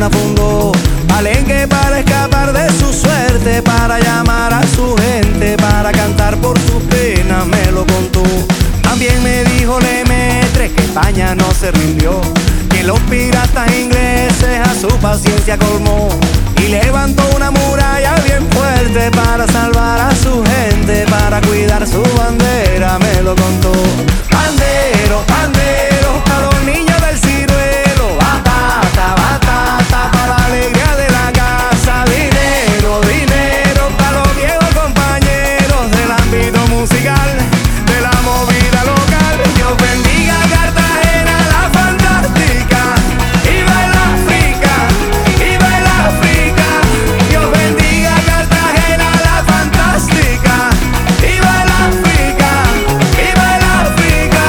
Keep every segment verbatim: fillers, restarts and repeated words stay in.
una fundó palenque para escapar de su suerte, para llamar a su gente, para cantar por sus penas, me lo contó. También me dijo Lemaitre que España no se rindió, que los piratas ingleses a su paciencia colmó y levantó una muralla bien fuerte para salvar a su gente, para cuidar su bandera, me lo contó. Bandero, bandero, a los niños del ciruelo, batata, batata, para la alegría de la casa, dinero, dinero, para los viejos compañeros del ámbito musical, de la movida local. Dios bendiga Cartagena, la fantástica, viva el África, viva el África. Dios bendiga Cartagena, la fantástica, viva el África, viva el África.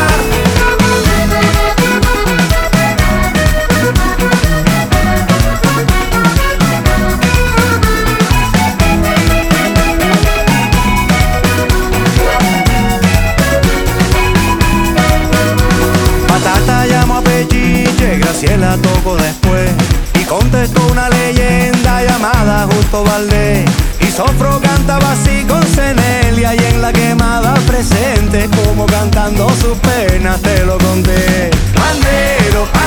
Batata llamó a Pechiche, Graciela tocó después y contestó una leyenda llamada Justo Valdés. Y Sofro cantaba así con Cenelia, y en la quemada presente, como cantando sus penas te lo conté. Bandero,